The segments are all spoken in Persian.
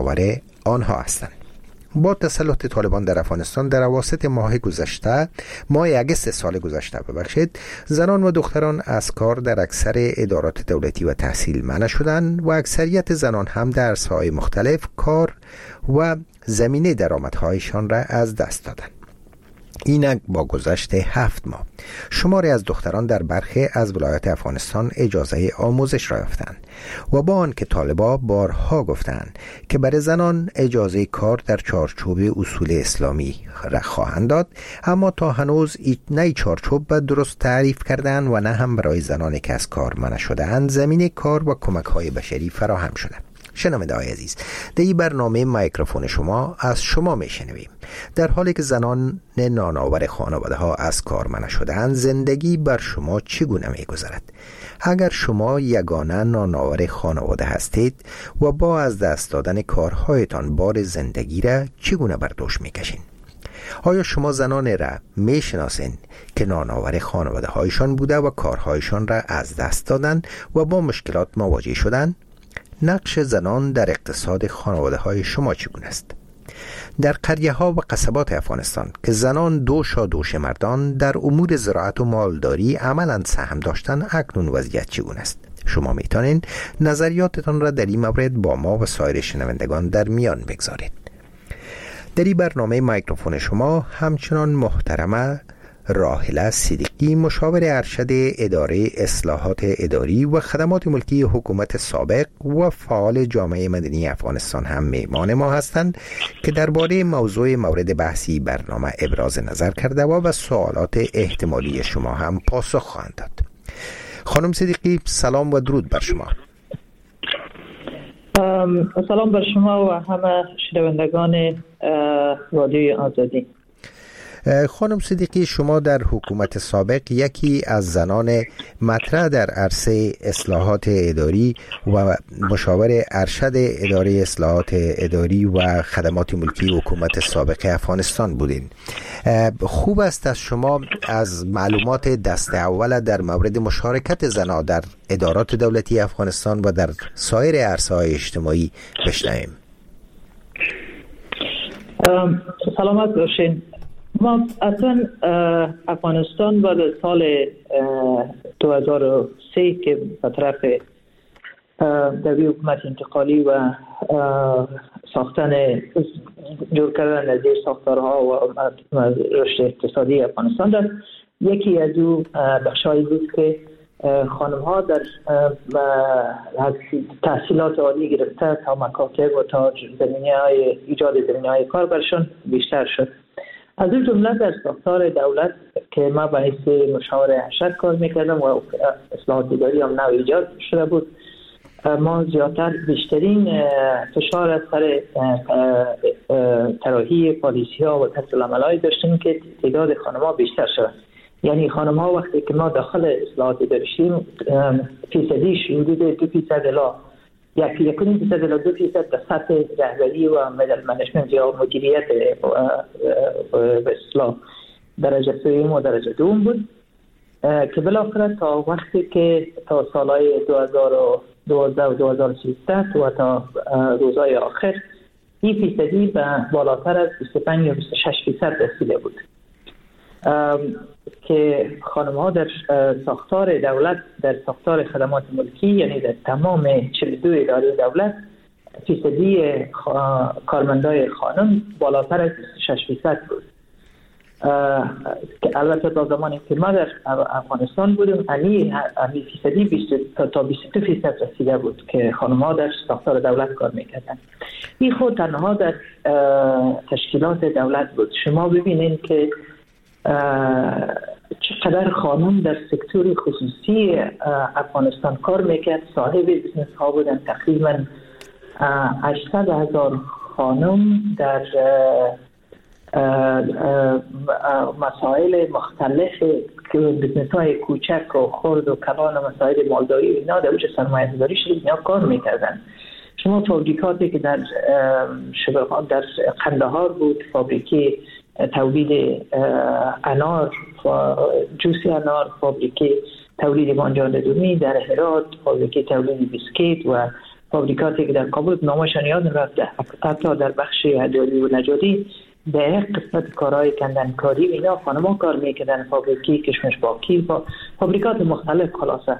نانآور آنها هستند. با تسلط طالبان در افغانستان در اواسط ماه اگست سال گذشته زنان و دختران از کار در اکثر ادارات دولتی و تحصیل منع شدند و اکثریت زنان هم در عرصه‌های مختلف کار و زمینه درآمدهایشان را از دست دادند. اینک با گذشت 7 ماه شماری از دختران در برخی از ولایات افغانستان اجازه آموزش را یافتند و با آن که طالبان بارها گفتند که برای زنان اجازه کار در چارچوب اصول اسلامی را خواهند داد، اما تا هنوز نه چارچوب و درست تعریف کردند و نه هم برای زنانی که از کار منع شده‌اند زمینه کار و کمک‌های بشری فراهم شده. شنونده‌های عزیز، در این برنامه میکروفون شما از شما میشنویم. در حالی که زنان نانآور خانواده ها از کار منع شده‌اند، زندگی بر شما چگونه میگذرد؟ اگر شما یگانه نانآور خانواده هستید و با از دست دادن کارهایتان بار زندگی را چگونه بر دوش میکشین؟ آیا شما زنان را میشناسین که نانآور خانواده هایشان بوده و کارهایشان را از دست دادن و با مشکلات مواجه شدن؟ نقش زنان در اقتصاد خانواده های شما چگونه است؟ در قریه ها و قصبات افغانستان که زنان دوش مردان در امور زراعت و مالداری عملاً سهم داشتن، اکنون وضعیت چگونه است؟ شما میتونین نظریاتتان را در این مورد با ما و سایر شنوندگان در میان بگذارید. در این برنامه میکروفون شما همچنان محترمه راحله صدیقی، مشاور ارشد اداره اصلاحات اداری و خدمات ملکی حکومت سابق و فعال جامعه مدنی افغانستان هم میهمان ما هستند که درباره موضوع مورد بحثی برنامه ابراز نظر کرده و سوالات احتمالی شما هم پاسخ خواهند داد. خانم صدیقی، سلام و درود بر شما. سلام بر شما و همه شنوندگان رادیوی آزادی. خانم صدیقی، شما در حکومت سابق یکی از زنان مطرح در عرصه اصلاحات اداری و مشاور ارشد اداره اصلاحات اداری و خدمات ملکی حکومت سابق افغانستان بودین. خوب است از شما از معلومات دست اول در مورد مشارکت زنان در ادارات دولتی افغانستان و در سایر عرصه‌های اجتماعی بشنویم. سلامت باشین. ما اصلا افغانستان بعد از سال 2003 که به طرف دوی حکومت انتقالی و ساختن جور کردن از ساختارها و رشد اقتصادی افغانستان در یکی از او بخشایی بود که خانم ها در تحصیلات عالی گرفته تا مکاتب و تا ایجاد زمینه‌های کار برشان بیشتر شد. از این جمله در ساختار دولت که ما به حیث مشاور ارشد کار میکردم و اصلاحات اداری هم نو ایجاد شده بود، ما بیشترین فشار از سر طراحی پالیسی ها و تطبیق عملایی داشتیم که تعداد خانم ها بیشتر شد. یعنی خانم ها وقتی که ما داخل اصلاحات اداری شدیم، فیصدیش حدود 2% الی 1.5% الی 2% به سطح رهبری و میدل منیجمنت یا مدیریت به اصطلاح درجه سوم و درجه دوم بود که بالاخره تا وقتی که تا سالهای 2012 و 2013 و تا روزهای آخر این فیصدی به بالاتر از 25 یا 26% رسیده بود که خانم ها در ساختار دولت، در ساختار خدمات ملکی، یعنی در تمام 42 اداره دولت، فیصدی کارمندای خانم بالاتر از 26% بود. که البته تا زمانی که ما در افغانستان بودیم همین فیصدی تا 22% رسیده بود که خانم ها در ساختار دولت کار میکردن. این خود تنها در تشکیلات دولت بود. شما ببینید که چقدر خانم در سکتور خصوصی افغانستان کار میکرد. صاحب بیزنس ها بودن. تقریبا 800,000 خانم در مسائل مختلف که بیزنس های کوچک و خرد و کلان و مسائل مالداری اینا در وجه سرمایه گذاری شد اینا کار میکردن. شما فابریکاتی که در قندهار بود، فابریکه تولید انار و جوس انار، فابریکه تولید بانجان دومی در هرات، فابریکه تولید بیسکیت و فابریکاتی که در کابل نامشان یاد رفته، حتی در بخش اداری و نجاری به یک قسمت کارهای کندنکاری اینا خانما کار میکردن، فابریکی کشمش باکی و فابریکات مختلف. خلاصه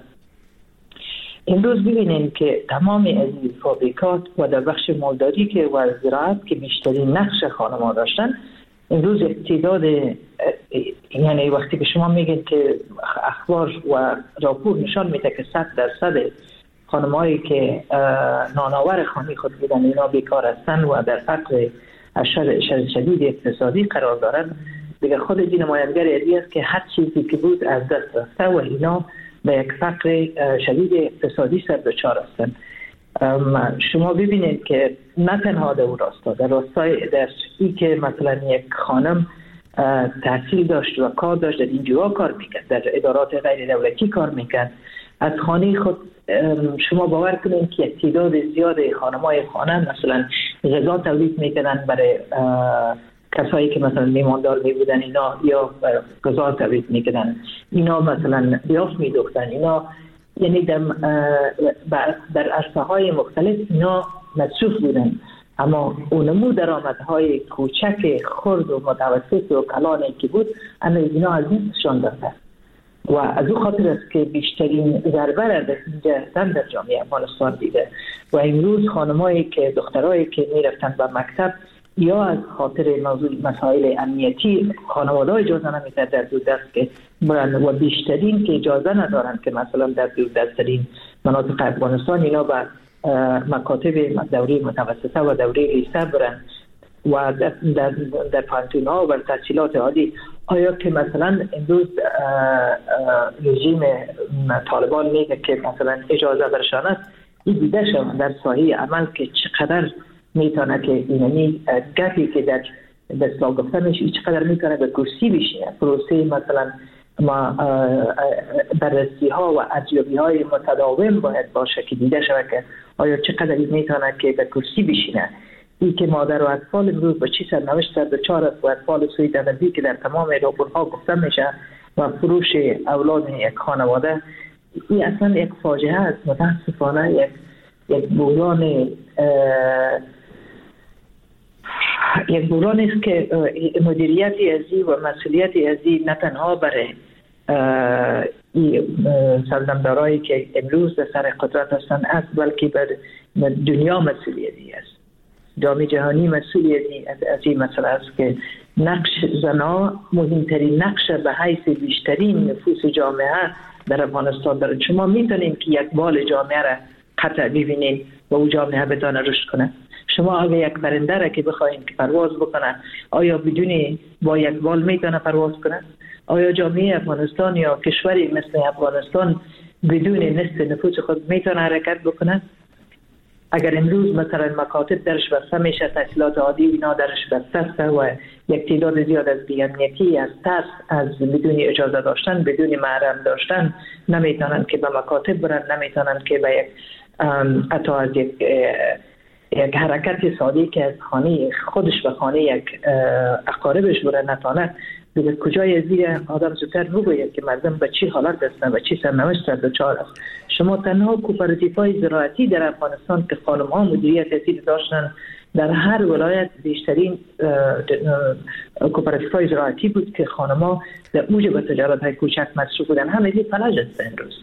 امروز ببینیم که تمام از این فابریکات و در بخش مالداری که و زراعت که بیشترین نقش خانما داشتن، امروز تعداد، یعنی وقتی که شما میگید که اخبار و راپور نشان میده که 100% خانمایی که نانآور خانه خود بودن اینا بیکار هستن و در فقر شدید اقتصادی قرار دارن، دیگه خود این نمایانگر ادعی است که هر چیزی که بود از دست رفته و اینا به یک فقر شدید اقتصادی سر دچار هستند. شما ببینید که نه تنها در راستا، در راستای در ای که مثلا یک خانم تحصیل داشت و کار داشت، در اینجا کار میکرد، در ادارات غیر دولتی کار میکرد، از خانه خود شما باور کنید که یک تعداد زیاد خانم‌های خانه مثلا غذا تولید میکردن برای کسایی که مثلا میماندار میبودن اینا، یا غذا تولید میکردن اینا، مثلا بیاف میدوختن اینا، یعنی در عرصه های مختلف اینا مصروف بودن. اما اونمو درآمدهای کوچک خرد و متوسط و کلانی که بود اما اینا از دستشان داده و از او خاطر است که بیشترین ضربه را در جامعه افغانستان دیده. و امروز خانمایی که دخترایی که میرفتن به مکتب یا از خاطر مسائل امنیتی خانواده اجازه نمیده در دور دست که برن و بیشترین که اجازه ندارن که مثلا در دور دست ترین مناطق افغانستان اینا به مکاتب دوره متوسطه و دوره لیسه برن و در پانتون ها و تحصیلات عالی. آیا که مثلا امروز رژیم طالبان میگه که مثلا اجازه برشان است، این دیده شد در ساحه عمل که چقدر میتونه که اینمی گپی که در بسیار گفته میشه چقدر میتونه به کرسی بشینه. پروسه مثلا بررسی ها و ارزیابی های متداوم باید باشه که دیده شود که آیا چقدر میتونه که به کرسی بشینه. این که مادر و اطفال امروز به چی سرنوشت سر دچار است و اطفال سوی دندی که در تمام راپورها گفته میشه و فروش اولاد یک خانواده، این اصلا یک فاجعه است. متاسفانه یک بحران است که مدیریتی ازی و مسئولیتی ازی نه تنها برای سرزمدارایی که امروز در سر قدرت هستند است، بلکه بر دنیا مسئولیتی است. جامعه جهانی مسئولیتی از این مسئله است که نقش زنها مهمترین نقش به حیث بیشترین نفوس جامعه در افغانستان دارد. شما میتونید که یک بال جامعه را قطع ببینید و او جامعه بتونه رشد کنه. شما اگه یک پرنده را که بخواید که پرواز بکنه، آیا بدون با یک بال میتونه پرواز کنه؟ آیا جامعه افغانستان یا کشوری مثل افغانستان بدون نصف نفوس خود میتونه حرکت بکنه؟ اگر امروز مثلا مکاتب درش بسته میشه، تحصیلات عادی اینا درش بسته است و یک تعداد زیاد از بی‌امنیتی از ترس از بدون اجازه داشتن، بدون محرم داشتن نمیتونن که به مکاتب برن، نمیتونن که به یک حتی از یک حرکت سادی که از خانه خودش به خانه یک اقاربش بره نتانه، دیگه کجای ازی آدم زودتر بگوید که مردم به چی حالت هستن و چی سرنوشت سر دچار است. شما تنها کوپراتیف‌های زراعتی در افغانستان که خانم‌ها مدیریت ازی داشتن، در هر ولایت بیشترین کوپراتیف‌های زراعتی بود که خانم‌ها در اوج به تجارت‌های کوچک مصروف بودن. همه دی فلج است امروز.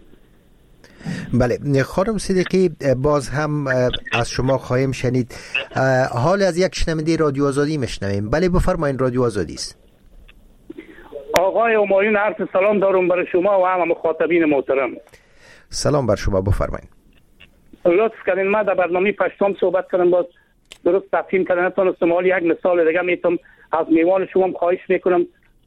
بله خانم صدیقی، باز هم از شما خواهیم شنید. حال از یک شنونده رادیو آزادی میشنویم. بله بفرمایید، رادیو آزادی است. آقای همایون، عرض سلام دارم برای شما و همه مخاطبین محترم. سلام بر شما، بفرمایید. لطف کردین ما در برنامه پشتم صحبت کردم، باز درست تفهیم کردن نتونستم. حالی یک مثال دیگه میتونم از میوان شما خواهش میکنم.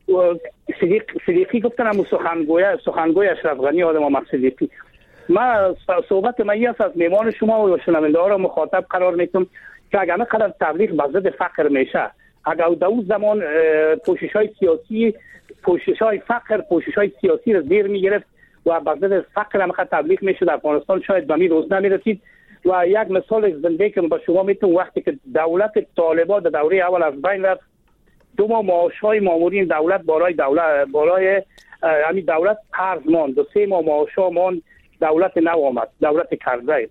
صدیقی گفتن هم سخنگوی اشرف غنی آدم آمد صدیقی. ما صحبت من است از میوان شما و شنونده ها را مخاطب قرار میکنم که اگر قدر تبلیغ به ضد فقر میشه، اگر در اون زمان پوشش‌های سیاسی، پوشش‌های فقر، پوشش‌های سیاسی را زیر می‌گرفت و به ضد فقر هم تبلیغ می‌شد، در افغانستان شاید به این روز نمی‌رسید. و یک مثال زنده که با شما میتونم، وقتی که دولت طالبان در دوره اول از بین رفت، 2 ماه معاش‌های مامورین دولت بالای همین دولت قرض ماند، 3 ماه معاش‌ها ماند، دولت نو آمد، دولت کرزی.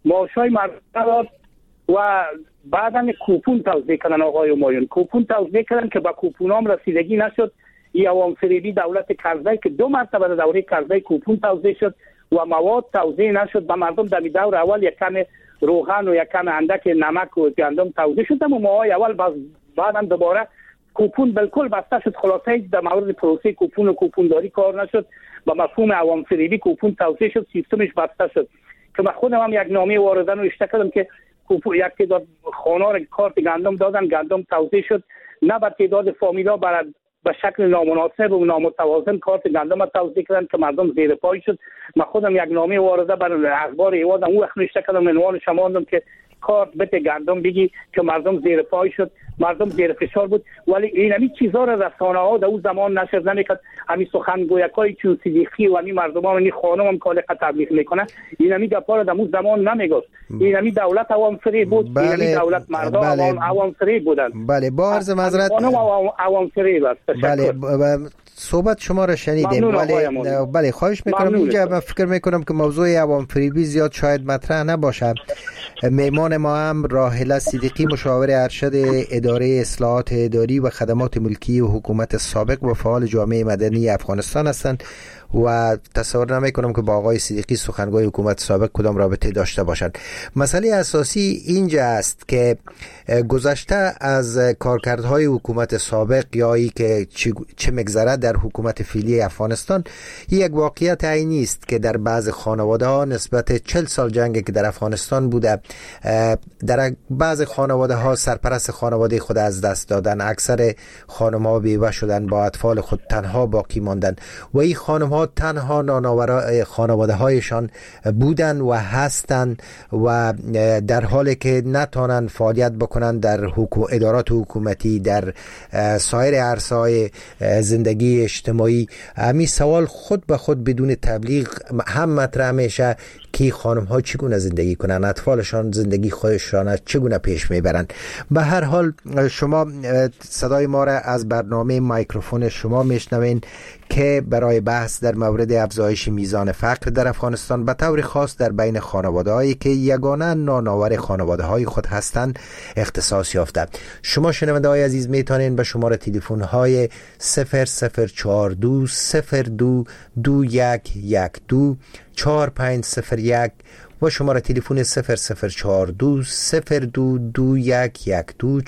معاشای مردم داد و بعداً کوپون توزیع کردن. آقای همایون کوپون توزیع کردن که با کوپونام رسیدگی نشد. این عوام فریبی دولت کرزی که 2 مرتبه در دوره کرزی کوپون توزیع شد و مواد توزیع نشد به مردم. در دور اول یک کم روغن و یک کم اندک نمک و گندم توزیع شد، اما ماهای اول بعداً دوباره کوپون بالکل بسته شد. خلاصه در مورد پروسه کوپون و کوپونداری کار نشد. با مفهوم عوام فریبی کوپون توزیع شد، سیستمش بسته شد. که من خودم هم یک نامه وارده نوشته کردم که یک تعداد خانه را کارت گندم دادن، گندم توزیع شد، نه به تعداد فامیلا به شکل نامناسب و نامتوازن کارت گندم را توزیع کردن که مردم زیر پای شد. من خودم یک نامه وارده بر اخبار ایوادم اون وقت نوشته کردم، عنوان شماندم که کارت بده گندم بگی که مردم زیر پای شد، مردم زیر فشار بود. ولی اینمی چیزا را رسانه ها در اون زمان نشر نمیکرد. همین سخنگویکای چون صدیقی و همین مردمان و خانم هم کالق تبلیغ میکنه، اینمی گپا را در اون زمان نمیگفت. اینمی دولت عوام فریب بود. اینمی دولت مردم عوام فریب بودن. بله با عرض معذرت عوام فریب است. بله صحبت شما را شنیدیم. بله خواهش میکنم. اینجا من فکر میکنم که موضوع عوام فریبی زیاد شاید مطرح نباشه. میمان ما هم راحله صدیقی، مشاور ارشد اداره اصلاحات اداری و خدمات ملکی و حکومت سابق و فعال جامعه مدنی افغانستان هستند و تصور نمی کنم که با آقای صدیقی سخنگوی حکومت سابق کدام رابطه داشته باشند. مسئله اساسی اینجا است که گذشته از کارکردهای حکومت سابق یا ای که چه مگذره در حکومت فعلی افغانستان، یک واقعیت عینی است که در بعض خانواده ها نسبت 40 سال جنگی که در افغانستان بوده، در بعض خانواده ها سرپرست خانواده خود از دست دادن، اکثر خانم ها بیوه شدن، با اطفال خود تنها باقی ماندن و این خانم ها تنها نانآور خانواده هایشان بودن و هستند و در حالی که نتونن فعالیت بکنن در ادارات حکومتی، در سایر عرصه‌های زندگی اجتماعی. همین سوال خود به خود بدون تبلیغ هم مطرح میشه که خانم ها چگونه زندگی کنن، اطفالشان زندگی خودشان چگونه پیش میبرن. به هر حال شما صدای ما را از برنامه میکروفون شما میشنوین که برای بحث در مورد افزایش میزان فقر در افغانستان به طور خاص در بین خانواده‌هایی که یگانه نانآور خانواده‌های خود هستند اختصاص یافته. شما شنونده‌های عزیز میتونین به شماره تلفن های 0042 02 2112 4501 و شماره تلفن 0042 02 2112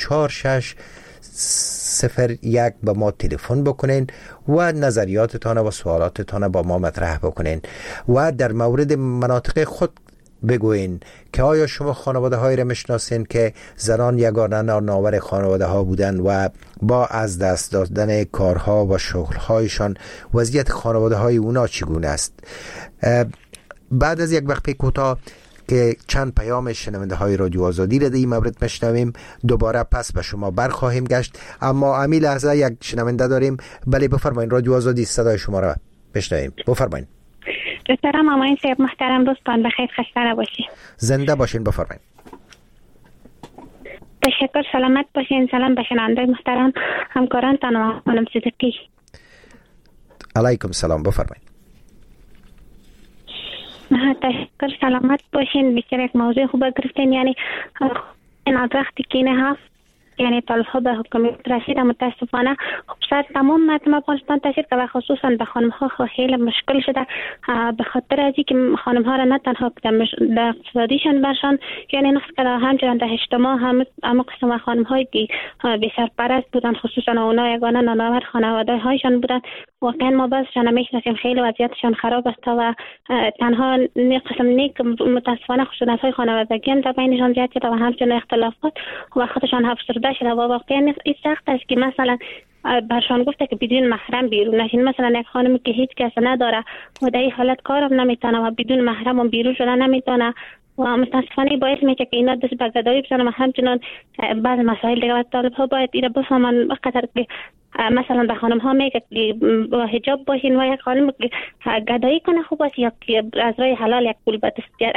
4601 به ما تلفن بکنین و نظریاتتان و سوالاتتان با ما مطرح بکنین و در مورد مناطق خود بگوین که آیا شما خانواده هایی را میشناسین که زنان یگانه نانآور خانواده ها بودن و با از دست دادن کارها و شغلهایشان وضعیت خانواده های اونا چگونه است. بعد از یک وقت کوتاه که چند پیام شنونده های رادیو آزادی را در این مورد میشنویم، دوباره پس به شما برخواهیم گشت. اما امی لحظه یک شنونده داریم. بله بفرمایید، رادیو آزادی صدای شما را بشنویم. بفرمایید. دکترم اماین صاحب محترم، روزتان بخیر، خسته نباشید. زنده باشین. بفرمایید. تشکر، سلامت باشین. سلام به شنونده محترم، همکارانتان و خانم صدیقی. علیکم سلام. بفرمایید. تشکر، سلامت باشین. بسیار یک موضوع خوب گرفتین. یعنی این از وقتی که اینه هفت یعنی طالب‌ها به حکومت رسید، متاسفانه خب سر تمام مردم افغانستان تاثیر که و خصوصا به خانم‌ها خیلی مشکل شده، به خاطر از اینکه خانم‌ها را نه تنها در اقتصادیشان برشان یعنی نقص کرده، همچنان در اجتماع هم قسم خانم‌هایی که بی سرپرست بودن، خصوصا اونا یگانه نانآور خانواده‌هایشان بودن، واقعا ما بازشان میشناسیم، خیلی وضعیتشان خراب است و تنها قسم نیک متاسفانه خشونت‌های خانوادگی هم در بینشان زیاد شده و همچنان اختلافات و خودشان افسرده شده و واقعا این سخت است که مثلا برشان گفته که بدون محرم بیرون نشین. مثلا یک خانمی که هیچ کس نداره و در این حالت کارم نمیتونه و بدون محرم هم بیرون شدن نمیتونه و متاسفانه باعث میشه که اینا دست به گدایی بزنن و همچنان بعض مسائل دیگه. طالب‌ها باید اینا بفهمن بقدر که مثلا به خانم ها میگه که با حجاب باشین و یک خانم که گدایی کنه خوب است یا که از راه حلال یک پول به دست بیاره.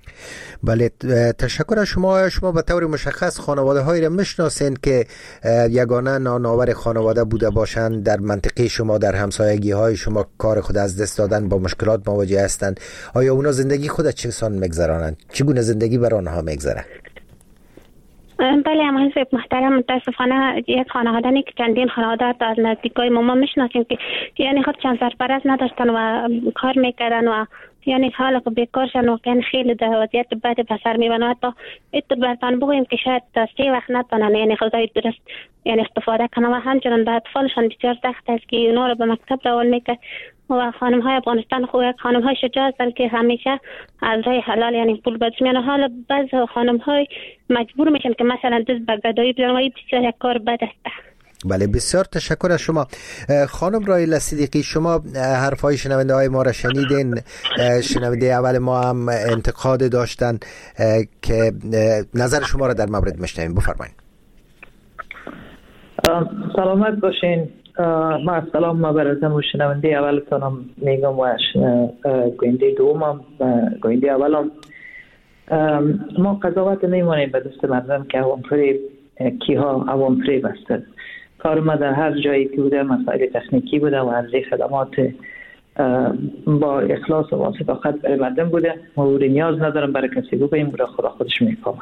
بله، تشکر از شما. شما به طور مشخص خانواده هایی را میشناسین که یگانه نانآور خانواده بوده باشند در منطقه شما، در همسایگی های شما کار خود از دست دادن، با مشکلات مواجه هستند. آیا اونا زندگی خود چگونه میگذرانند؟ چگونه زندگی بر آنها میگذره؟ بله اما حضرت محترم، متاسفانه یک خانواده که چندین خانواده از نزدیکای ما میشناسیم که یعنی خود چند سرپرست نداشتن و کار میکردن و یعنی حالا که بیکارشن و خیلی در وضعیت بد به سر میبرن. حتی ایتر برتان بگوییم که شاید تا 3 وقت نتونن یعنی غذای درست یعنی استفاده کنن و همچنان به اطفالشان بسیار سخت است که اونا رو به مکتب روان میکنن. و خانم های افغانستان خوب یک خانم های شجاع هستن که همیشه از راه حلال یعنی پول بدشمیان. حالا بعض خانم های مجبور میشن که مثلا دست به گدایی بزنن و این بسیار یک کار بد است. بله، بسیار تشکر از شما. خانم رایلا صدیقی، شما حرفای شنونده های ما را شنیدین. شنونده اول ما هم انتقاد داشتن که نظر شما را در مورد میشنویم. بفرمایید. سلامت باشین. ما سلام براتون شنونده اولتونم میگم و گوینده دومم گوینده اولم. ما قضاوت نمیمانیم به دست مردم که عوام فریب کیها عوام فریب هستند. کار ما در هر جایی که بوده مسائل تکنیکی بوده و عرضه خدمات با اخلاص و صداقت برای مردم بوده. ما نیاز ندارم برای کسی بگوییم، خدا خودش میفهمه.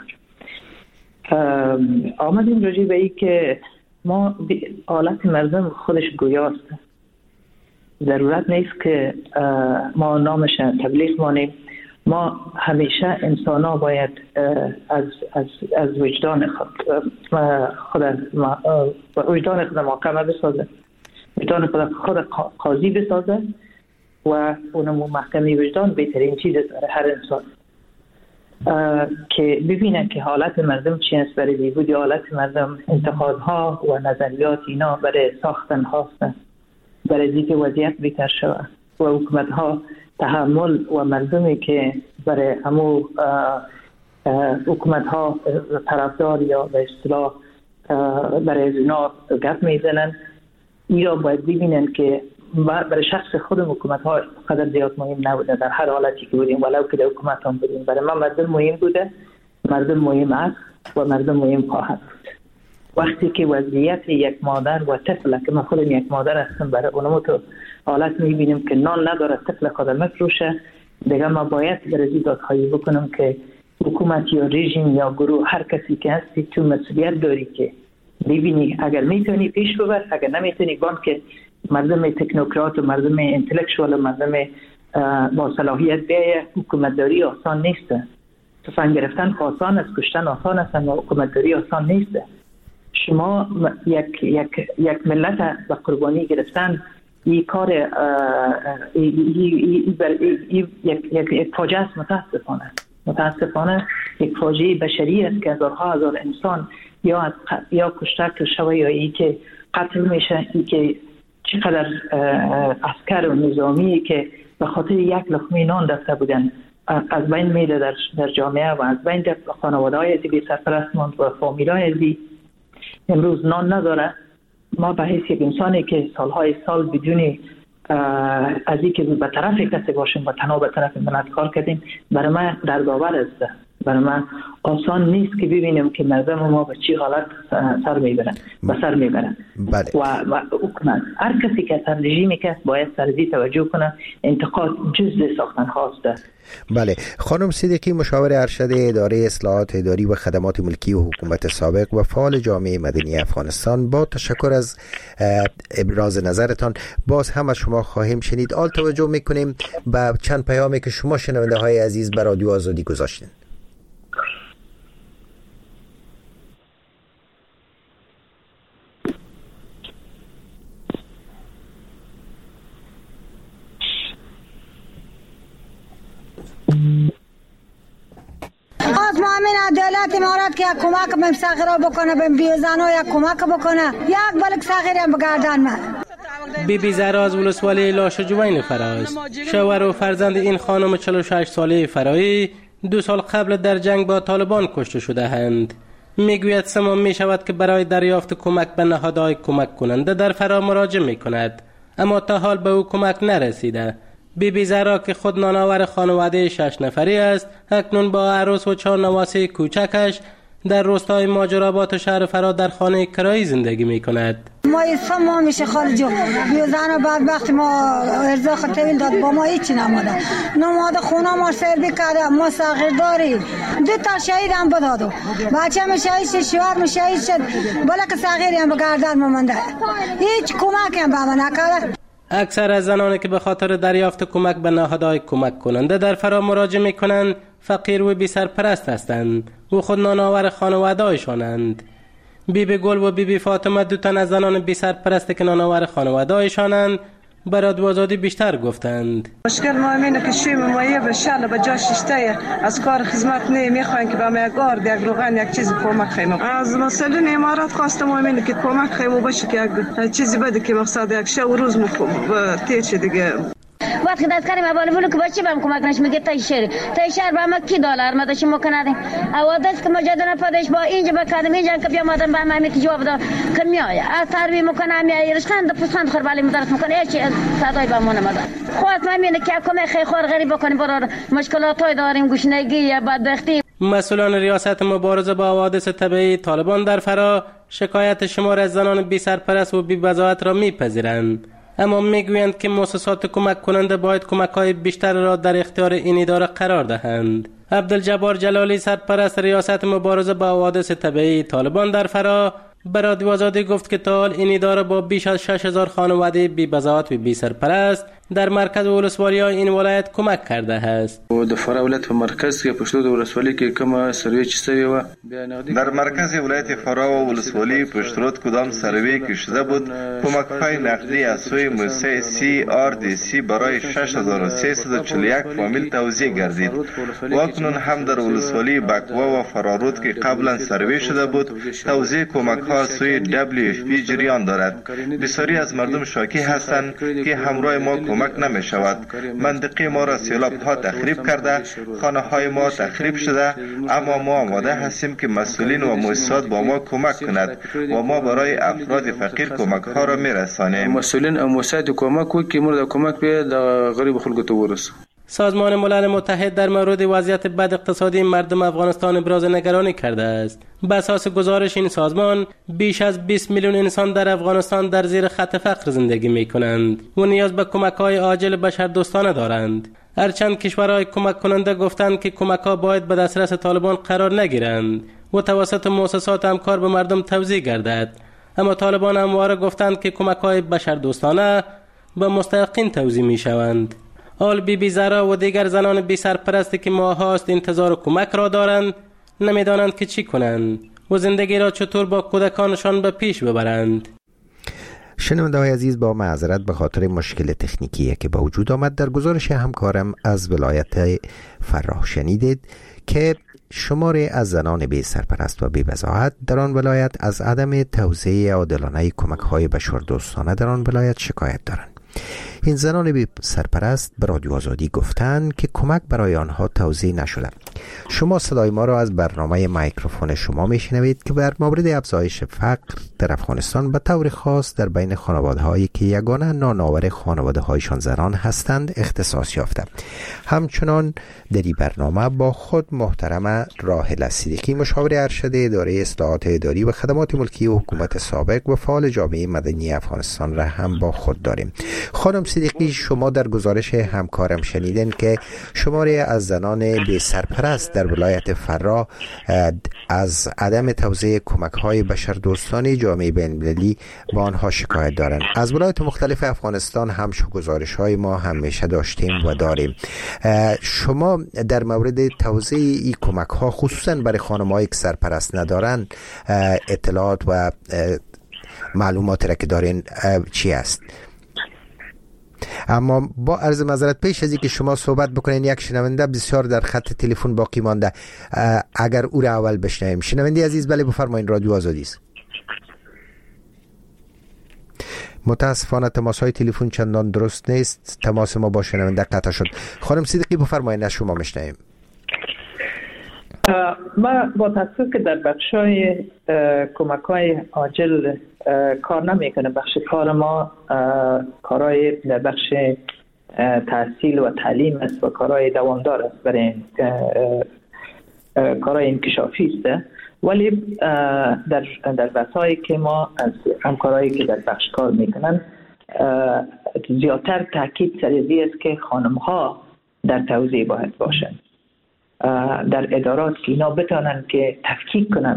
آمدیم راجع به این که ما حالت مردم خودش گویاست. ضرورت نیست که ما نامش تبلیغ مانیم. ما همیشه انسان ها باید از وجدان خود محکمه بسازه، وجدان خود قاضی بسازه و اونم محکمه وجدان بهترین چیز داره هر انسان که ببینن که حالت مردم چی است. برای بیبود حالت مردم انتقادها و نظریات اینا برای ساختن هاست، برای دیگه وضعیت بهتر شود و حکومت ها تحمل و مردمی که برای همو حکومت ها طرفدار یا به اصطلاح برای اونا گپ میزنن، اینا باید ببینن که برای شخص خود حکومت ها قدر زیاد مهم نبوده در هر حالتی که بودیم، ولو که در حکومت هم بودیم. برای ما مردم مهم بوده، مردم مهم است و مردم مهم خواهد بود. وقتی که وضعیت یک مادر و طفل که من خودم یک مادر هستم، برای اونم تو حالت میبینیم که نان نداره طفل خودم مفروشه، دیگه ما باید برای دادخواهی بکنم که حکومت یا رژیم یا گروه هر کسی که هستی تو مسئولیت داری که ببینی اگر میتونی پیش ببر، اگر نمیتونی بان که مردم تکنوکرات و مردم انتلکچوال و مردم با صلاحیت بیایه. حکومتداری آسان نیست، تفنگ گرفتن آسان است، کشتن آسان است، اما حکومتداری آسان نیست. شما یک ملت به قربانی گرفتن این کار یک فاجعه است. متاسفانه یک فاجعه بشری است که هزارها هزار انسان یا کشته شده یا ای که قتل میشه، ای که چقدر عسکر و نظامی که به خاطر یک لقمه نان دسته بودن از بین میره در جامعه و از بین خانواده‌های بی سرپرست ماند و فامیل‌های امروز نان نداره. ما به حیث یک انسانی که سالهای سال بدون از اینکه به طرف کسی باشیم و تنها به طرف ملت کار کردیم، برای ما دردآور است. برای ما آسان نیست که ببینیم که مردم ما به چی حالت سر میبرن. بله. و حکومت هر کسی که سر رژیمی که باید سرزی توجه کنه. انتقاد جزء ساختن هاست. بله. خانم صدیقی، مشاور ارشد اداره اصلاحات اداری و خدمات ملکی و حکومت سابق و فعال جامعه مدنی افغانستان، با تشکر از ابراز نظرتان. باز هم از شما خواهیم شنید. آل توجه میکنیم به چند پیامی که شما شنونده های عزیز به رادیو آزادی گذاشتین. ما همین دولت امارات که کمک به صغیرا بکنه، به بیزنا یک کمک بکنه، یک بلک صغیر هم بگردن. من بی زهرا از ولسوالی لاشجوین فراز، شوهر و فرزند این خانم 46 ساله فرایی 2 سال قبل در جنگ با طالبان کشته شده اند. میگوید سمان می شود که برای دریافت کمک به نهادهای کمک کننده در فرا مراجعه می کند، اما تا حال به او کمک نرسیده. بی زهرا که خود نانآور خانواده 6 نفری است، اکنون با عروس و 4 نواسه کوچکش در روستای ماجراباد و شهر فرا در خانه کرایی زندگی می کند. ما ایسا ما میشه خارجو بیوزن و بدبخت ما ارزاق طویل داد با ما هیچی نماده خونه ما سربی کرده. ما صغیر داریم 2 تا شهید هم بدادو بچه می شهید شد شوهر می شهید شد بلک صغیری هم بگردن ممنده هیچ کمک هم به من نکرده. اکثر از زنانی که به خاطر دریافت کمک به نهادهای کمک کننده در فرا مراجعه می کنند فقیر و بی سرپرست هستند و خود نانآور خانواده هایشانند. بی گل و بی فاطمه 2 تن از زنان بی سرپرست که نانآور خانواده هایشانند برای آزادی بیشتر گفتند. مشکل ما اینه که شیم مایه به شل به جا ششته از کار خدمت میخواین که به ما گارد یک روغن یک چیز کمک خیمم. از مسئولین امارات خواستم اینه که کمک خیمو باشه که یک چیزی بده که مقصد یک شب و روز تیچ دیگه. وقتی دست کردیم اول که بچه بهم کمک نش میگه تای شهر به ما کی دلار ما داشتیم مکنادیم اوادس که مجادله پدش با اینجا بکردم اینجا که بیا مادم به ما کی جواب داد که میای از تربیه میکنم میای رشتند پسند خور بالی مدرس میکنه هیچ صدای به ما نمیاد. خواست من اینه که کمک خیر خور غریب بکنیم برای مشکلاتای داریم گشنگی یا بدبختی. مسئولان ریاست مبارزه با حوادث طبیعی طالبان در فرا شکایت شمار از زنان بی سرپرست و بی بضاعت را میپذیرند، اما میگویند که مؤسسات کمک کننده باید کمک‌های بیشتر را در اختیار این اداره قرار دهند. عبدالجبار جلالی سرپرست ریاست مبارزه با حوادث طبیعی طالبان در فرا به رادیو آزادی گفت که تا حال این اداره با بیش از 6000 خانواده بی بضاعت و بی سرپرست در مرکز ولسوالی‌های این ولایت کمک کرده است. د فرا ولایت په مرکز کې پښتو د ولسوالۍ کې کومه سروې چې سوی و در مرکز ولایت فرا و ولسوالی پشترود کدام سروی که شده بود کمک‌های نقدی از سوی موسسه CRDC برای 6341 فامیل توزیع گردید و اکنون هم در ولسوالی بکوا و فرارود که قبلا سروی شده بود توزیع کمک‌ها سوی WFP جریان دارد. بسیاری از مردم شاکی هستند که همراه ما کمک نمی شود. منطقه ما را سیلاب ها تخریب کرده، خانه های ما تخریب شده، اما ما آماده هستیم که مسئولین و مؤسسات با ما کمک کند و ما برای افراد فقیر کمک ها را می رسانیم. مسئولین و مؤسسات کمک و که مورد کمک به غریب خلق تو ورسه. سازمان ملل متحد در مورد وضعیت بد اقتصادی مردم افغانستان ابراز نگرانی کرده است. بر اساس گزارش این سازمان بیش از 20 میلیون انسان در افغانستان در زیر خط فقر زندگی می کنند و نیاز به کمک‌های عاجل بشردوستانه دارند. هرچند کشورهای کمک کننده گفتند که کمک‌ها باید به دسترس طالبان قرار نگیرند و توسط مؤسسات همکار به مردم توزیع گردد، اما طالبان همواره گفتند که کمک‌های بشردوستانه به مستحقین توزیع می‌شوند. حال بی زهرا و دیگر زنان بی سرپرستی که ماهاست انتظار کمک را دارند نمیدانند که چی کنند و زندگی را چطور با کودکانشان به پیش ببرند. شنونده‌های عزیز، با معذرت به خاطر مشکل تکنیکی که با وجود آمد در گزارش همکارم از ولایت فرا شنیدید که شماری از زنان بی سرپرست و بی بضاعت در آن ولایت از عدم توزیع عادلانه کمک‌های بشردوستانه در آن ولایت شکایت دارند. این زنان بی سرپرست به رادیو آزادی گفتند که کمک برای آنها توزیع نشده. شما صدای ما را از برنامه میکروفون شما میشنوید که بر مورد افزایش فقر در افغانستان به طور خاص در بین خانواده‌هایی که یگانه نانآور خانواده‌هایشان زنان هستند اختصاص یافته. همچنان در این برنامه با خود محترم راحله صدیقی مشاور ارشد اداره اصلاحات اداری و خدمات ملکی و حکومت سابق و فعال جامعه مدنی افغانستان را هم با خود داریم. خانم صدیقی، شما در گزارش همکارم شنیدین که شماری از زنان بی سرپرست در ولایت فرا از عدم توزیع کمک‌های بشردوستانه جامعه بین‌المللی با آنها شکایت دارند. از ولایت مختلف افغانستان هم گزارش‌های ما همیشه داشتیم و داریم. شما در مورد توزیع این کمک‌ها خصوصا برای خانم‌هایی که سرپرست ندارن اطلاعات و معلوماتی را که دارین چی است؟ اما با عرض معذرت پیش از اینکه شما صحبت بکنین یک شنونده بسیار در خط تلفن باقی مانده، اگر او را اول بشنویم. شنونده عزیز، بله بفرمایید، رادیو آزادی است. متاسفانه تماس های تلفن چندان درست نیست، تماس ما با شنونده قطع شد. خانم صدیقی بفرمایید، از شما میشنویم. ما با تاسف که در بخشای کمک‌های عاجل کار نمیکنه. بخش کار ما کارهای در بخش تحصیل و تعلیم است و کارهای دوامدار است، برای کارهای انکشافی است. ولی در بحثایی که ما از همکارایی که در بخش کار میکنن زیادتر تاکید سر است که خانم ها در توزیع باید باشند در ادارات، که اینا بتونن که تفکیک کنن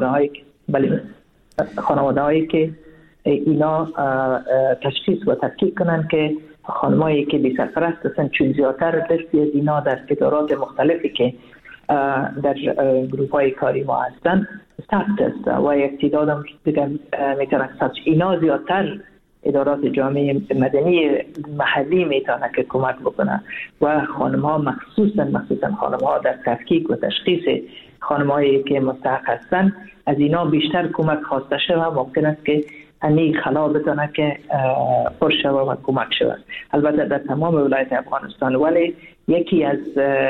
خانواده هایی که اینا تشخیص و تفکیک کنن که خانمایی که بی سرپرست هستن، چون زیادتر دستی از اینا در ادارات مختلفی که در گروپ های کاری ما هستن ثبت است و یک تعداد هم دیگر میتونن اینا زیادتر ادارات جامعه مدنی محلی میتونه که کمک بکنه و خانم ها مخصوصا خانم ها در تفکیک و تشخیص خانم هایی که مستحق هستن از اینا بیشتر کمک خواسته شود. ممکن است که همی خلا بتونه که پر شود و کمک شود. البته در تمام ولایت افغانستان، ولی یکی از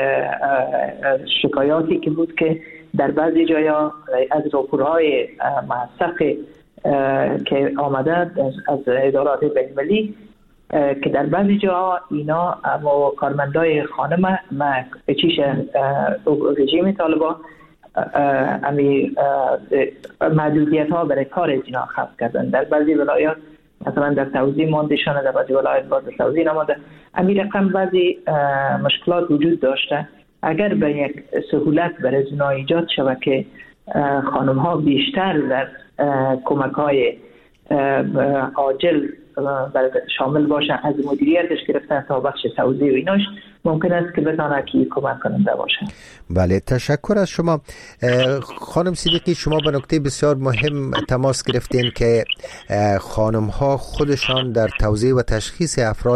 شکایاتی که بود که در بعضی جایا از راپورهای موثق که آمده از ادارات بین‌المللی که در بعضی جاها اینا کارمندای خانم چیش رژیم طالبان امی محدودیت ها برای کار اینا خلق کردن. در بعضی ولایات مثلا در توزیع ماندشانه، در بعضی ولایات باز توزیع نماده. امی رقم بعضی مشکلات وجود داشته. اگر به یک سهولت برای اینا ایجاد شود که خانم ها بیشتر در کمک های عاجل شامل باشن، از مدیریتش گرفتن تا بخش توزیع و ایناش، ممکن است که بتانه که کمک کننده باشه. بله، تشکر از شما. خانم صدیقی، شما به نکته بسیار مهم تماس گرفتین که خانم ها خودشان در توزیع و تشخیص افراد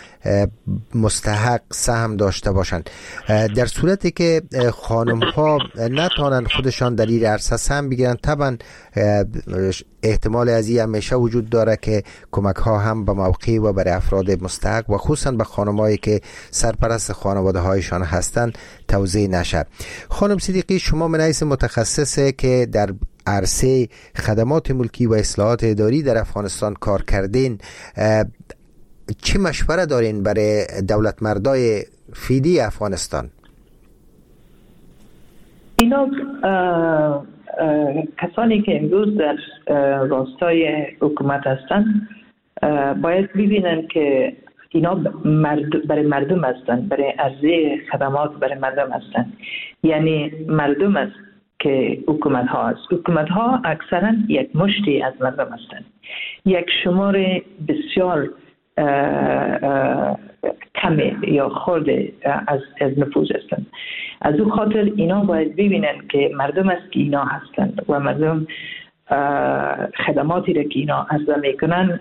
مستحق سهم داشته باشند. در صورتی که خانم ها نتانند خودشان در این عرصه سهم بگیرند، طبعا احتمال از این همیشه وجود داره که کمک ها هم به موقع و برای افراد مستحق و خصوصا به خانمایی که سرپرست خانواده هایشان هستند توزیع نشد. خانم صدیقی، شما من حیث متخصصه که در عرصه خدمات ملکی و اصلاحات اداری در افغانستان کار کردین، چه مشوره دارین برای دولت مردای فیدی افغانستان؟ اینا کسانی که امروز در راستای حکومت هستن باید ببینن که اینا برای مردم هستن، برای عرضه خدمات برای مردم هستن. یعنی مردم است که حکومت ها است. حکومت ها اکثرا یک مشتی از مردم هستن، یک شمار بسیار کمی یا خورده از نفوذ هستند. از او خاطر اینا باید ببینن که مردم است که اینا هستند و مردم خدماتی را که اینا عرضه میکنن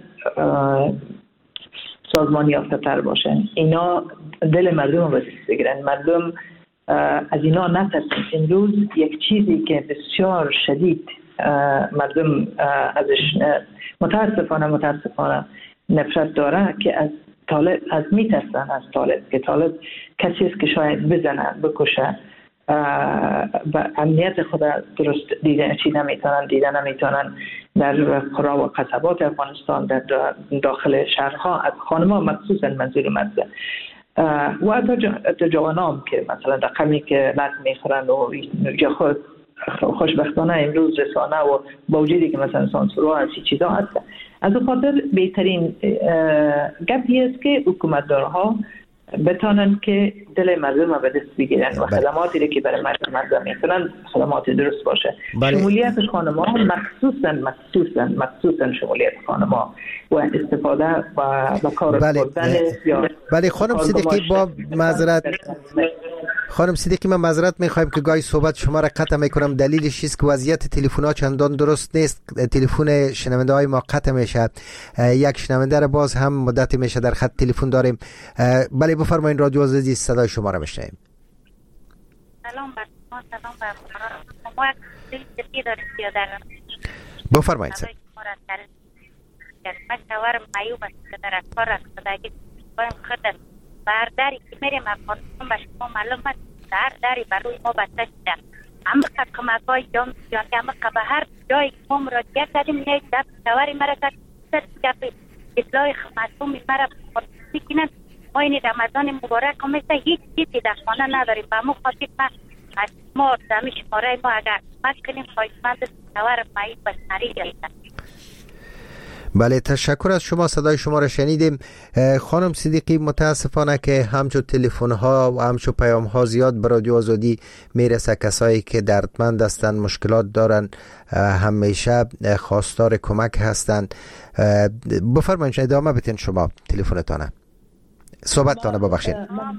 سازمان یافته تر باشن. اینا دل مردم رو بسیار بگیرن، مردم از اینا نترسن. امروز یک چیزی که بسیار شدید مردم ازش متاسفانه نفرت داره که از طالب، از میترسن از طالب، که طالب کسی است که شاید بزنه بکشه و امنیت خود درست دیده نمیتونن در قرا و قصبات افغانستان، در داخل شهرها، از خانم‌ها مخصوصا منظور مزه و حتی جوانام که مثلا رقمی که لط میخورن و خود خوشبختانه امروز رسانه و با وجودی که مثلا سانسورها هستی چیزا هست. از اون خاطر بهترین گپی است که حکومتدارها بتانن که دل مردم به دست بگیرن و خدماتی که برای مردم میکنن خدمات درست باشه. شمولیت خانم‌ها مخصوصا شمولیت خانم‌ها و استفاده و کار کردن. بله خانم صدیقی، با معذرت خانم صدیقی، من معذرت میخوایم که گاهی صحبت شما را قطع میکنم. دلیلش است که وضعیت تلفن‌ها چندان درست نیست. تلفن شنونده های ما قطع میشه. یک شنونده را باز هم مدت میشه در خط تلفن داریم. بله بفرمایید، رادیو آزادی صدای شما را میشنویم. سلام بر شما، سلام بر شما. یک داریم که در بفرمایید. من شوهرم معیوب است که در کار خدایی بایم خدمت برداری که میریم افغانستان به شما معلوم است در داری بروی ما بسته شده. اما کمک های جامعه اما به هر جایی که ما مراجعه کردیم یک دفت شوهری مرا کرد اطلاع خدمتون مرا بکنن. ما ما این رمضان مبارک مثل هیچ چیزی در خانه نداریم. به مو خاطر ما دمی شماره ما اگر کنیم خواهشمند سوار مایی بسنری گرفتن. بله تشکر از شما. صدای شما را شنیدیم. خانم صدیقی متاسفانه که همچون تلفن ها و همچون پیام ها زیاد به رادیو آزادی میرسه. کسایی که دردمند هستند، مشکلات دارن، همیشه خواستار کمک هستند. بفرمایید ادامه بدین شما تلفنتانه صحبتتانه. ببخشید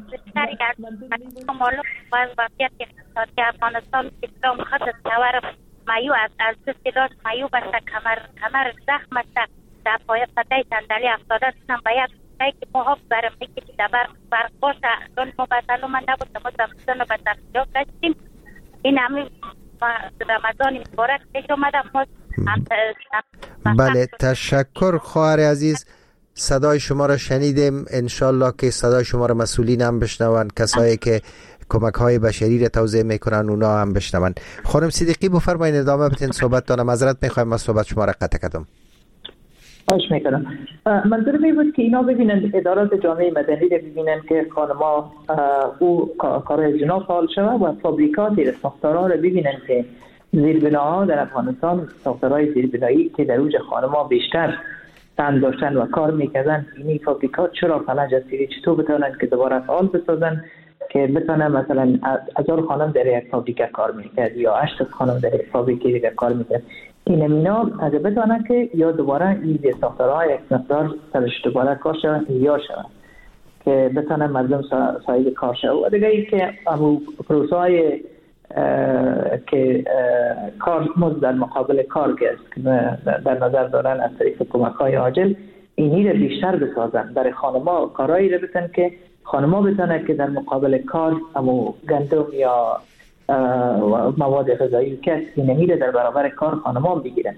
معلوم از وضعیت اقتصادی افغانستان اسلام خط سوار مایو از دست راست مایو بسته کمر زخم است. در پای پتای صندلی افتاده دستم به یک پتای که محاف برم میکشی در برق باشه. دون ما بسلو من نبود ما دفتران رو به تفجاب داشتیم. این همین رمضان مبارک پیش اومدم. بله تشکر خواهر عزیز. صدای شما را شنیدیم. انشالله که صدای شما را مسئولین هم بشنون، کسایی که کمک های بشری را توزیع میکنن اونا هم بشنون. خانم صدیقی بفرمایید ادامه بدین صحبتتان. معذرت میخوایم من صحبت شما را قطع کردم. خواهش میکنم. منظور می بود که اینا ببینن، ادارات جامعه مدنی را ببینن که خانما او کارهای جنا فعال شود و فابریکاتی را، ساختارها را ببینن که زیربناها در افغانستان، ساختارهای زیربنایی که در اوج خانما بیشتر تن داشتن و کار میکردن، این فابریکات چرا فلج هستی، چطور بتونن که دوباره فعال بسازن که بتونن مثلا 1000 خانم در یک فابریکه کار میکرد یا 8 خانم در یک فابریکه دیگه کار میکرد. این امینا اگه بتونن که یا دوباره این ساختارها یک مقدار سرش دوباره کار شد یا شد که بتونن مردم صاحب کار شد. و دیگه ای که پروسه‌های که کار مزد در مقابل کارگر در نظر دارن از طریق کمک‌های عاجل، اینی رو بیشتر بسازن. برای خانم‌ها کارایی رو بتن که خانم‌ها بتونن که در مقابل کار همو گندم یا مواد غذایی که اینی رو در برابر کار خانم‌ها بگیرن،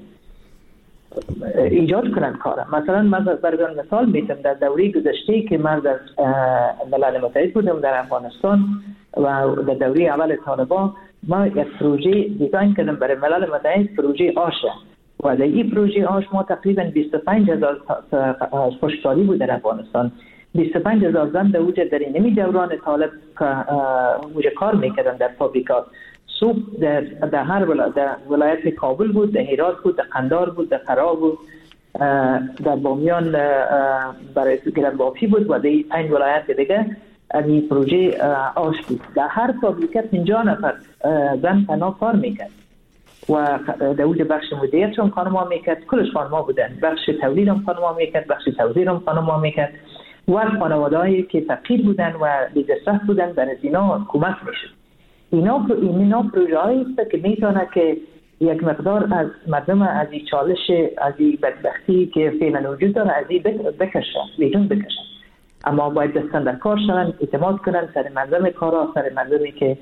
ایجاد کنن کار. مثلا من برای مثال میتونم در دوره گذشته که من در ملل متحد بودم در افغانستان و در دوره اول طالبان، ما یک پروژه دیزاین کردم برای ملل متحد، پروژه آش، و در این پروژه آش ما تقریبا 25000 خشکسالی بود در افغانستان. 25000 زن در اوج در این دوران طالب اوج کار میکردن در فابریکات. صبح در هر ولایت کابل بود، در هرات بود، در قندار بود، در فرا بود، در بامیان برای گرم بافی بود و در این ولایت دیگه این پروژه آش بود. در هر فابریکه 50 نفر زن تنها کار میکرد و در اوج بخش مدیریت هم خانم‌ها میکرد، کلش خانم‌ها بودن. بخش تولید هم خانم‌ها میکرد، بخش توزیع هم خانم‌ها میکرد و خانواده‌هایی که فقیر بودن و بی‌دسترس بودن برای اینا کمک میشد. اینا پروژه‌هایی است که میتونه که یک مقدار از مردم از این چالش، از این بدبختی که فعلا وجود داره از این بکشن، بیرون بکشن. اما باید دستن در کار شدن، اعتماد کنن سر مردم کارا، سر مردمی که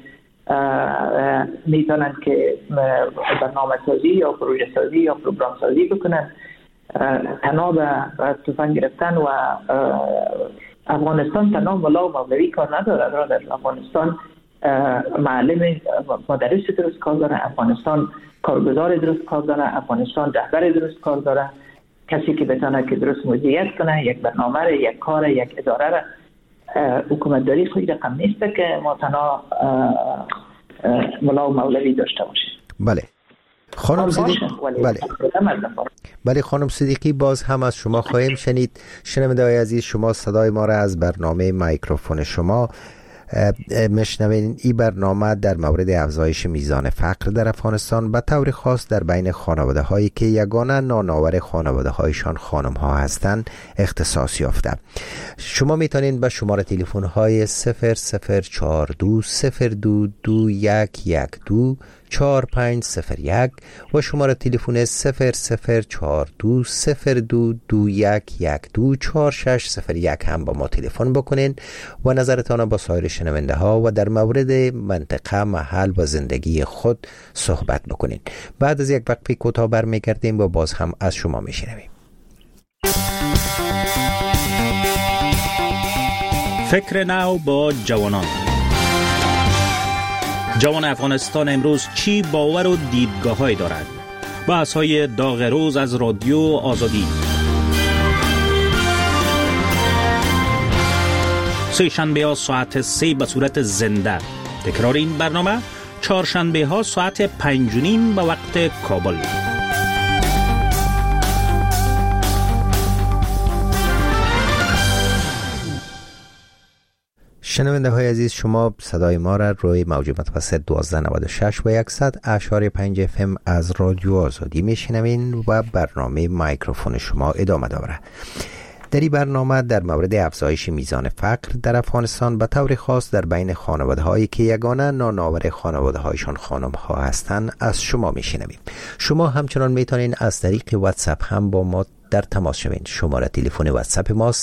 میتونن که برنامه سازی یا پروژه سازی یا پروگرام سازی بکنن، تنها به تفنگ گرفتن. و افغانستان تنها ملا و مولوی کار نداره. در افغانستان معلم مدرس درست کار داره، افغانستان کارگزار درست کار داره، افغانستان رهبر درست کار داره، کسی که بتونه که درست مدیریت کنه یک برنامه، یک کار، یک اداره. حکومت داری خیلی رقم نیست که ما تنها ملا و مولوی داشته باشیم. بله خانم صدیقی، بله خانم صدیقی، باز هم از شما خواهیم شنید. شنونده‌های عزیز، شما صدای ما را از برنامه مایکروفون شما مشنوین. این برنامه در مورد افزایش میزان فقر در افغانستان به طور خاص در بین خانواده هایی که یگانه نانآور خانواده هایشان خانم ها هستند اختصاص یافته. شما میتونین به شماره تلفن های 0042 022112 4501 و شماره تلفن 0042 022112 4601 هم با ما تلفن بکنین و نظرتان با سایر شنونده ها و در مورد منطقه، محل و زندگی خود صحبت بکنین. بعد از یک وقفه کوتاه برمیگردیم و باز هم از شما میشنویم. فکر نو با جوانان. جوان افغانستان امروز چی باور و دیدگاه‌هایی دارد؟ بحث‌های داغ روز از رادیو آزادی. سه شنبه ها ساعت 3 به صورت زنده. تکرار این برنامه چهارشنبه ها ساعت 5:30 به وقت کابل. شنونده های عزیز، شما صدای ما را روی موج متوسط 1296 و 100.5 FM از رادیو آزادی میشنوین و برنامه میکروفون شما ادامه داره. در این برنامه در مورد افزایش میزان فقر در افغانستان به طور خاص در بین خانواده هایی که یگانه نانآور خانواده هایشان خانم ها هستند از شما میشنویم. شما همچنان میتونین از طریق واتساپ هم با ما در تماس شوین. شماره تلفن واتساپ ما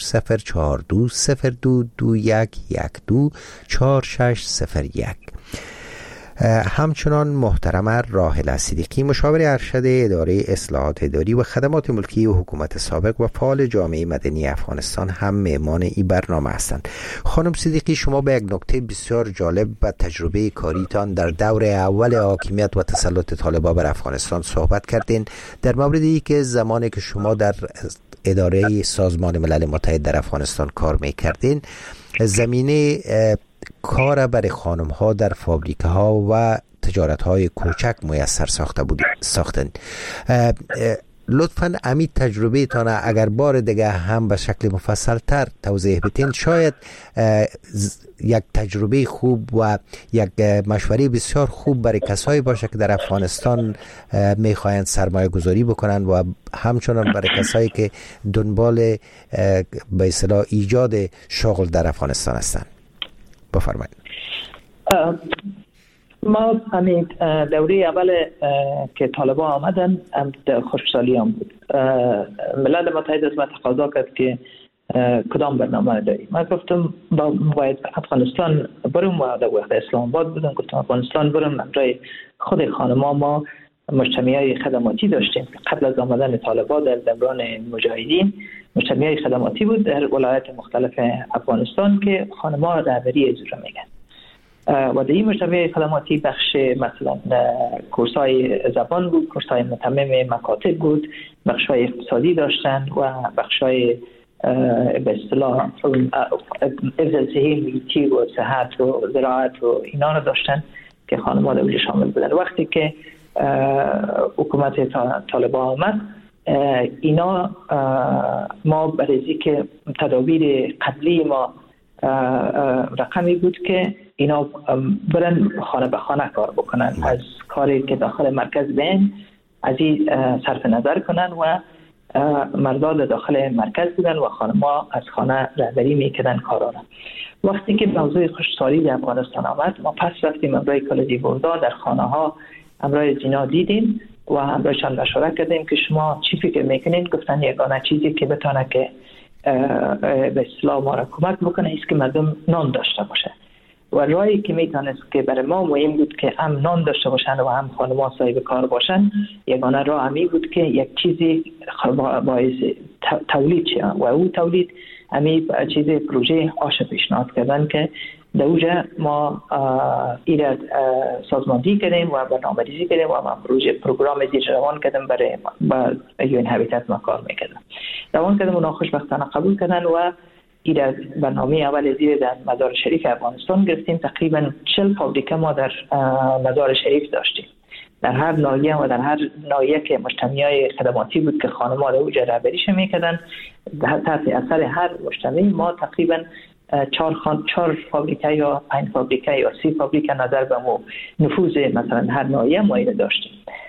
00420221124601. همچنان محترم راحله صدیقی، مشاور ارشد اداره اصلاحات اداری و خدمات ملکی و حکومت سابق و فعال جامعه مدنی افغانستان هم مهمان این برنامه هستند. خانم صدیقی، شما به یک نکته بسیار جالب و تجربه کاریتان در دور اول حاکمیت و تسلط طالبان بر افغانستان صحبت کردین، در موردی که زمانی که شما در اداره سازمان ملل متحد در افغانستان کار میکردین، زمینه کار برای خانم ها در فابریکه ها و تجارت های کوچک میسر ساختن. لطفاً امی تجربه تانه اگر بار دیگه هم به شکل مفصل تر توضیح بتین، شاید یک تجربه خوب و یک مشوره بسیار خوب برای کسایی باشه که در افغانستان میخواین سرمایه گذاری بکنن و همچنان برای کسایی که دنبال به اصطلاح ایجاد شغل در افغانستان هستن. بفرمایید. ما همین دوره اول که طالبان آمدن خوشحالی هم بود. ملل متحد از ما تقاضا کرد که کدام برنامه داریم. من گفتم باید افغانستان برم و در وقت اسلام آباد بودم. گفتم افغانستان برم. برای خود خانما ما مجتمعی خدماتی داشتیم قبل از آمدن طالبان در دوران مجاهدین. مجتمعی خدماتی بود در ولایات مختلف افغانستان که خانما رهبری اجرا میگن و در این مجتمع خدماتی بخش مثلا کورسای زبان بود، کورسای متمم مکاتب بود، بخشای اقتصادی داشتن و بخشای به اصطلاح حفظ محیطی و صحت و زراعت و اینا رو داشتن که خانم‌ها در شامل بودن. وقتی که حکومت طالبان آمد، اینا ما برای که تدابیر قبلی ما رقمی بود که اینا برن خانه به خانه کار بکنن، از کاری که داخل مرکز بین از این صرف نظر کنن و مردان داخل مرکز بودن و خانم‌ها از خانه رهبری میکردن کارانه. وقتی که موضوع خشکسالی در افغانستان آمد، ما پس رفتیم امرای کالجی بوردا در خانه ها امرای زینا دیدیم و امرایشان مشورت کردیم که شما چی فکر میکنین؟ گفتن یگانه چیزی که بتونه که به اصطلاح ما را کمک بکنه است که مردم نان داشته باشه و راهی که میتونست که برای ما مهم بود که هم نان داشته باشن و هم خانم‌ها صاحب کار باشن، یگانه راه همی بود که یک چیزی باعث تولید شه و او تولید همی چیز پروژه آش پیشنهاد کردن که در اوجه ما ایراد سازماندهی کردیم و برنامه‌ریزی کردیم و ما پروگرام زیر روان کردیم برای یون هابیتات ما کار میکردیم. روان کردیم اونا خوشبختانه قبول کردن و ایراد برنامه اول زیر در مزار شریف افغانستان گرفتیم. تقریبا 40 فابریکه ما در مزار شریف داشتیم. در هر ناحیه و در هر ناحیه که مجتمعای خدماتی بود که خانم‌ها در اوجه رهبریش میکردن، تحت اثر هر مجتمعی ما تقریبا 4 فابریکه یا 5 فابریکه یا 30 فابریکه نظر به نفوذ مثلا هر ناحیه ما داشتیم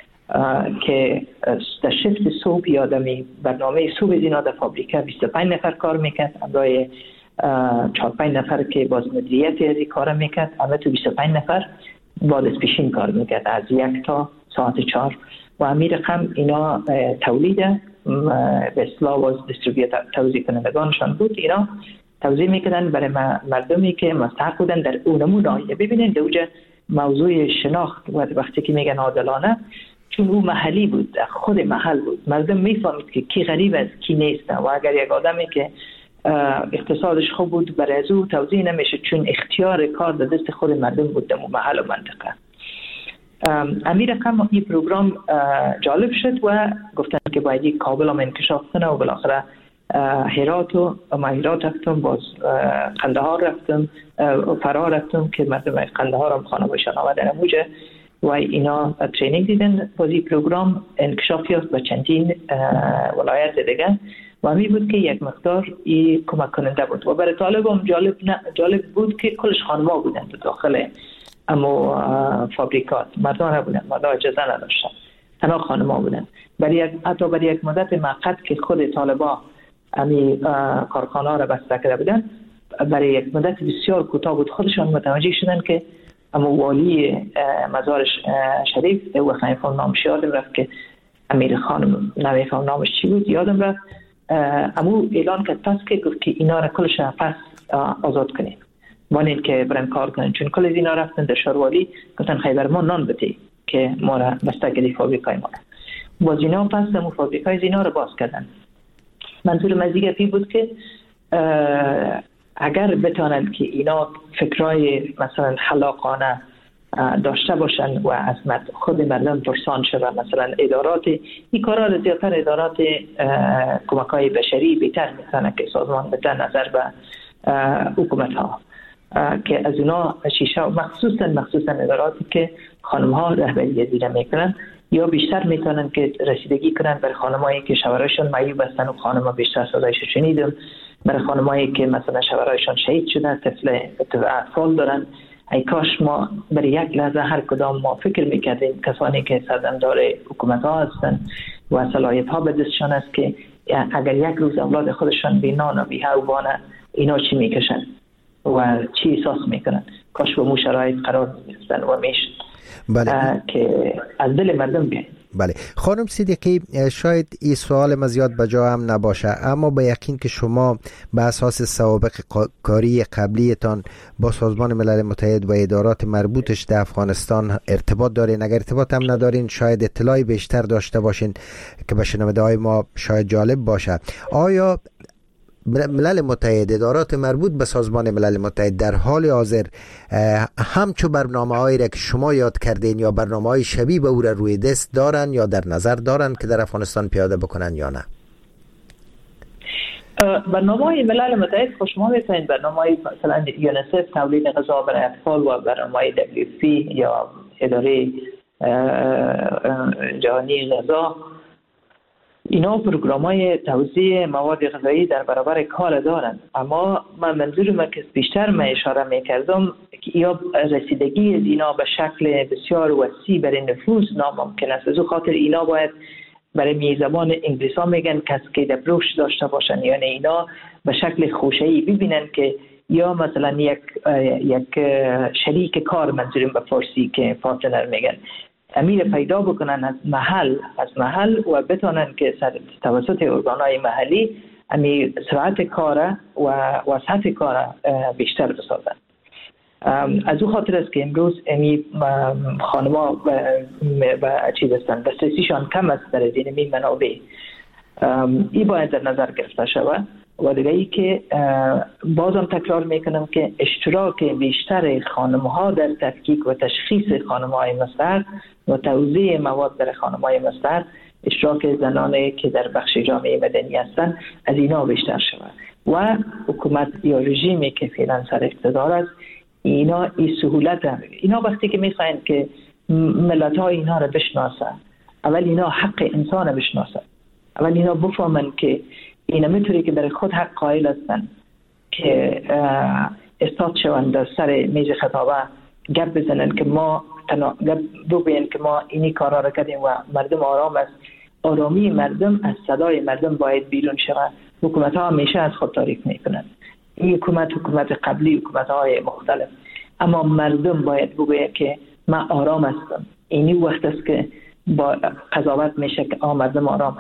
که در شفت صبح یا در برنامه صبح زینا در فابریکه 25 نفر کار میکرد، امرای 4-5 نفر که باز مدیریت از کار میکرد، اما تو 25 نفر بعد از پیشین کار میکرد از 1 تا ساعت 4 و امیر رقم اینا تولید به اصطلاح واز دیستریبیوتر توزیع کنندگانشان بود. اینا توضیح میکردن برای مردمی که مستحق بودن در اونمون ناحیه. ببینید دوجه موضوع شناخت وقتی که میگن عادلانه، چون او محلی بود، خود محل بود، مردم میفهمید که کی غریب است کی نیست و اگر یک آدمی که اقتصادش خوب بود برای از او توضیح نمیشه، چون اختیار کار در دست خود مردم بود در محل و منطقه. امیر رقم این پروگرام جالب شد و گفتن که باید کابل هم انکشاف کنه و بالاخره هرات و هرات رفتم، باز قندهار رفتم، فرا رفتم که مردم قندهار هم خانمشان آمدن موجه و اینا ترینینگ دیدن. بازی پروگرام انکشاف یافت به چندین ولایت دیگه و همی بود که یک مقدار ای کمک کننده بود و برای طالب هم جالب بود که کلش خانما بودن داخل اما فابریکات، مردان نبودن، مردان اجازه نداشتن، تنها خانما بودن. حتی برای یک مدت موقت که خود طالبا امی کارخانه ها را بسته کرده بودن، برای یک مدت بسیار کوتاه بود خودشان متوجه شدن که اما والی مزار شریف و خیفان نامش یادم رفت که امیر خانم نمیفهم نامش چی بود یادم رفت، امو اعلان کرد پس که گفت که اینا را کلش پس آزاد کنیم وانین که برن کار کنن، چون کل اینا رفتن در شاروالی گفتن خیبر ما نان بده که ما را بسته کردی فابریکای ما. باز اینا پس دمو فابریکای اینا را باز کردن. منظور مزیگه پی بود که اگر بتانند که اینا فکرای مثلا خلاقانه داشته باشن و از خود مردم پرسان شده، مثلا ادارات این کارا را زیادتر ادارات کمک‌های بشری بهتر میتونن که سازمان بده نظر به حکومت ها که از اونا شیشه مخصوصا اداراتی که خانم ها رهبری دیده میکنن یا بیشتر میتونن که رسیدگی کنن برای خانمایی که شوهرشون معیوب هستن و خانم‌ها بیشتر صدایش شنیدم، برای خانمایی که مثلا شوهرشون شهید شدن، طفل اطفال دارن. ای کاش ما برای یک لحظه هر کدام ما فکر میکردیم کسانی که سردمدار حکومت ها هستن و صلاحیت ها به دستشان است که اگر یک روز اولاد خودشان بی نان و بی هوبانه اینا چی میکشن و چی احساس میکنن، کاش به مو شرایط قرار میگرفتن و میشن. بله. که از دل مردم بیاین. بله خانم صدیقی، شاید این سوال ما زیاد بجا هم نباشه، اما با یقین که شما به اساس سوابق کاری قبلیتان با سازمان ملل متحد و ادارات مربوطش در افغانستان ارتباط دارین. اگر ارتباط هم ندارین شاید اطلاعی بیشتر داشته باشین که به شنونده های ما شاید جالب باشه. آیا ملل متحد، ادارات مربوط به سازمان ملل متحد در حال حاضر همچو برنامه‌هایی را که شما یاد کردین یا برنامه‌های شبیه به او را روی دست دارن یا در نظر دارن که در افغانستان پیاده بکنن یا نه؟ برنامه‌های ملل متحد شما می‌فهمید برنامه‌های مثلا یونیسف تولید غذا برای اطفال و برنامه‌های WFP یا اداره جهانی غذا، اینا پروگرام‌های توزیع مواد غذایی در برابر کار دارند. اما من منظورم که بیشتر من اشاره می‌کردم که یا رسیدگی اینا به شکل بسیار وسیع برای نفوذ ناممکن است. از خاطر اینا باید برای میزبان انگلیس‌ها میگن کاسکید اپروچ داشته باشن، یعنی اینا به شکل خوشه‌ای ببینن که یا مثلا یک شریک کار، منظورم به فارسی که پارتنر میگن، امیر پیدا بکنن از محل و بتونن که توسط ارگان‌های محلی امی سرعت کار و سطح کار بیشتر بسازن. از او خاطر است که امروز امی خانم‌ها و چیز هستن دسترسیشان کم است در این منابع. این باید در نظر گرفته شود. و دیگه ای که بازم تکرار میکنم که اشتراک بیشتر خانم‌ها در تفکیک و تشخیص خانم‌های مستعر و توزیع مواد در خانم‌های مستعر، اشتراک زنانی که در بخش جامعه مدنی هستند، از اینا بیشتر شود و حکومت یا رژیمی که فعلا سر اقتدار است اینا این سهولت هم. اینا وقتی که میخواین که ملت‌ها اینا رو بشناسن، اول اینا حق انسان رو بشناسن، اول اینا بفهمن که اینا میتونی که برای خود حق قائل هستن که استاد شوند در سر میز خطابه گپ بزنن که ما بگوین که ما اینی کارا را کردیم و مردم آرام است. آرامی مردم از صدای مردم باید بیرون شود. حکومت ها همیشه از خود تاریک میکنن، این حکومت قبلی، حکومت های مختلف، اما مردم باید بگوید که من آرام هستم. اینی وقت است که با قضاوت میشه که مردم آرام